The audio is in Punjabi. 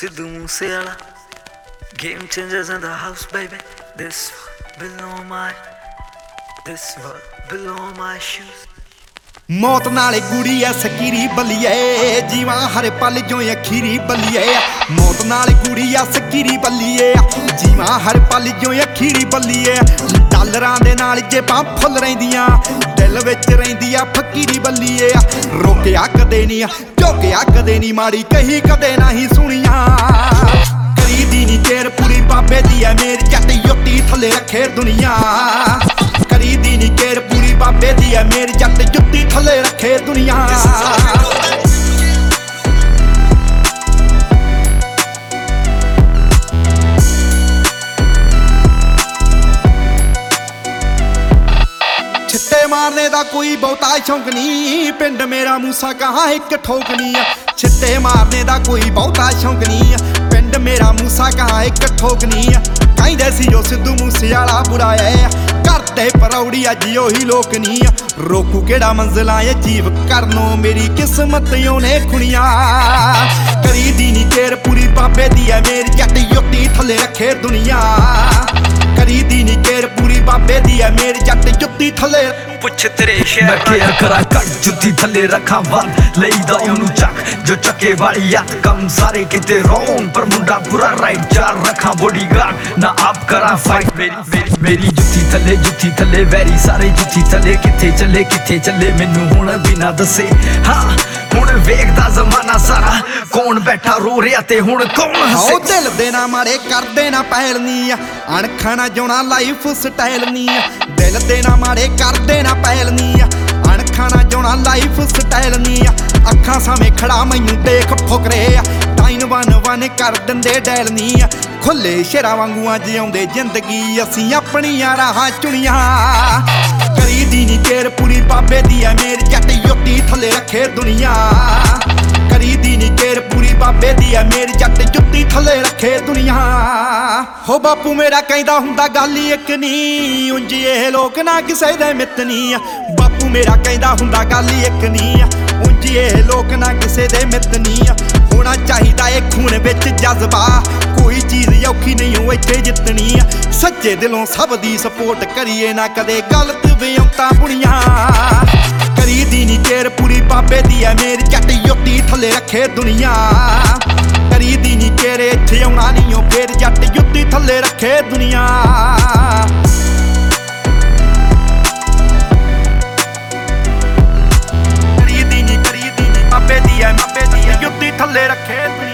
Sidhu Moosewala, game changers in the house, baby. This one below my shoes. मौत नाले गुड़ी है सकीरी बलिए जीवा हर पल जो अखीरी बलिए मौत नाले गुड़ी है सकीरी बलिए जीवा हर पल जो अखीरी बलिए डॉलरां दे नाल जेबां फुल रहिंदियां दिल विच रहिंदी आ फकीरी बलिए रोकिया कदे नहीं झोकिया कदे नहीं माड़ी कही कदे नहीं सुनिया करी दी नी केर पूरी बाबे दी है मेरी जट युक्ति थले रखे दुनिया करी दी नी केर पूरी बाबे दी है मेरी जट जुत्ती थले रखे दुनिया छिट्टे मारने दा कोई बहुता शौक नहीं पिंड मेरा मूसा कहाँ एक ठोक नहीं छिट्टे मारने दा कोई बहुता शौक नहीं पिंड मेरा मूसा कहाँ एक ठोक नहीं ਕਹਿੰਦੇ ਸੀ ਜੋ ਸਿੱਧੂ ਮੂਸੇਵਾਲਾ ਬੁਰਾ ਹੈ ਕਰਦੇ ਪਰੌੜੀ ਅੱਜ ਉਹੀ ਲੋਕ ਨਹੀਂ ਰੋਕੂ ਕਿਹੜਾ ਮੰਜ਼ਲਾਂ ਅਜੀਬ ਕਰਨੋਂ ਮੇਰੀ ਕਿਸਮਤ ਉਹਨੇ ਖੁਣੀਆਂ ਕਰੀ ਦੀ ਨੀ ਕੇਰ ਪੂਰੀ ਬਾਬੇ ਦੀ ਐ ਮੇਰੀ ਜੱਟ ਯੁੱਤੀ ਥੱਲੇ ਰੱਖੇ ਦੁਨੀਆ ਕਰੀ ਦੀ ਨੀ ਕੇਰ ਪੂਰੀ ਬਾਬੇ ਦੀ ਐ ਮੇਰੀ ਜੱਟ ਜੁੱਤੀ ਥੱਲੇ ਪੁੱਛ ਤੇਰੇ ਸ਼ਹਿਰ ਮੈਂ ਕੇਅਰ ਕਰਾਂ ਕੱਟ ਜੁੱਤੀ ਥੱਲੇ ਰੱਖਾਂ ਵੱਲ ਲਈਦਾ ਉਹਨੂੰ ਚੱਕ ਜੋ ਚੱਕੇ ਵਾਲੀ ਹੱਥ ਕੰਮ ਸਾਰੇ ਕਿਤੇ ਰੋਣ ਪਰ ਮੁੰਡਾ ਪੂਰਾ ਰਾਈਟ ਚਾਰ ਰੱਖਾਂ ਬੋਡੀਗਾਰਡ ਨਾ ਆਪ ਕਰਾਂ ਫਾਈਟ ਮੇਰੀ ਜੁੱਤੀ ਥੱਲੇ ਵੈਰੀ ਸਾਰੇ ਜੁੱਤੀ ਥੱਲੇ ਕਿੱਥੇ ਚੱਲੇ ਮੈਨੂੰ ਹੁਣ ਬਿਨਾ ਦੱਸੇ ਹਾਂ ਹੁਣ ਵੇਖਦਾ ਜ਼ਮਾਨਾ ਸਾਰਾ ਕੌਣ ਬੈਠਾ ਰੋ ਰਿਹਾ ਤੇ ਹੁਣ ਕੌਣ ਹੱਸੇ ਦਿਲ ਦੇ ਨਾ ਮਾਰੇ ਕਰਦੇ ਨਾ ਪਹਿਲਨੀ ਅਣਖਾਂ ਨਾ ਜਿਉਣਾ ਲਾਈਫ ਸਟਾਈਲ ਨਹੀਂ ਦਿਲ ਦੇ ਨਾ ਮਾਰੇ ਕਰਦੇ ਨਾ ਪਹਿਲਨੀ ਅਣਖਾਂ ਨਾ ਜਿਉਣਾ ਲਾਈਫ ਸਟਾਈਲ ਨਹੀਂ ਅੱਖਾਂ ਸਾਹਮਣੇ ਖੜਾ ਮੈਨੂੰ ਦੇਖ ਫੁਕਰੇ ਟਾਈਨ ਵਨ ਕਰ ਦਿੰਦੇ ਡੈਲ ਨਹੀਂ ਖੁੱਲੇ ਸ਼ੇਰਾਂ ਵਾਂਗੂਆਂ ਜਿਉਂਦੇ ਜ਼ਿੰਦਗੀ ਅਸੀਂ ਆਪਣੀਆਂ ਰਾਹਾਂ ਚੁਣੀਆਂ ਕਰੀ ਦੀ ਨੀ ਕੇਰ ਪੂਰੀ ਬਾਬੇ ਦੀ ਐ ਮੇਰੀ ਜੱਟ ਯੁੱਤੀ ਥੱਲੇ ਰੱਖੇ ਦੁਨੀਆ ਕਰੀ ਦੀ ਨੀ ਕੇਰ ਪੂਰੀ ਬਾਬੇ ਦੀ ਐ ਮੇਰੀ ਜੱਟ ਜੁੱਤੀ ਥੱਲੇ ਰੱਖੇ ਦੁਨੀਆ ਹੋ ਬਾਪੂ ਮੇਰਾ ਕਹਿੰਦਾ ਹੁੰਦਾ ਗੱਲ ਹੀ ਇੱਕ ਨਹੀਂ ਉਂਝ ਇਹ ਲੋਕ ਨਾ ਕਿਸੇ ਦੇ ਮਿੱਤ ਨਹੀਂ ਬਾਪੂ ਮੇਰਾ ਕਹਿੰਦਾ ਹੁੰਦਾ ਗੱਲ ਹੀ ਇੱਕ ਨਹੀਂ ਉਂਝ ਇਹ ਲੋਕ ਨਾ ਕਿਸੇ ਦੇ ਮਿੱਤ ਨਹੀਂ ਹੋਣਾ ਚਾਹੀਦਾ ਏ ਖੂਨ ਵਿੱਚ ਜਜ਼ਬਾ ਕੋਈ ਚੀਜ਼ ਔਖੀ ਨਹੀਂ ਹੋ ਇੱਥੇ ਜਿੱਤਣੀ ਸੱਚੇ ਦਿਲੋਂ ਸਭ ਦੀ ਸਪੋਰਟ ਕਰੀਏ ਨਾ ਕਦੇ ਗਲਤ ਵਿਉਂਤਾਂ ਬੁਣੀਆਂ ਕਰੀ ਦੀ ਨੀ ਕੇਰ ਪੂਰੀ ਬਾਬੇ ਦੀ ਐ ਮੇਰੀ ਜੱਟ ਯੁੱਤੀ ਥੱਲੇ ਰੱਖੇ ਦੁਨੀਆ ਕਰੀ ਦੀ ਨੀ ਕੇਰ ਇੱਥੇ ਆਉਣਾ ਨਹੀਂ ਓ ਫੇਰ ਜੱਟ ਯੁੱਤੀ ਥੱਲੇ ਰੱਖੇ ਦੁਨੀਆ ਕਰੀ ਦੀ ਨੀ ਬਾਬੇ ਦੀ ਐ ਯੁੱਤੀ ਥੱਲੇ ਰੱਖੇ ਦੁਨੀਆ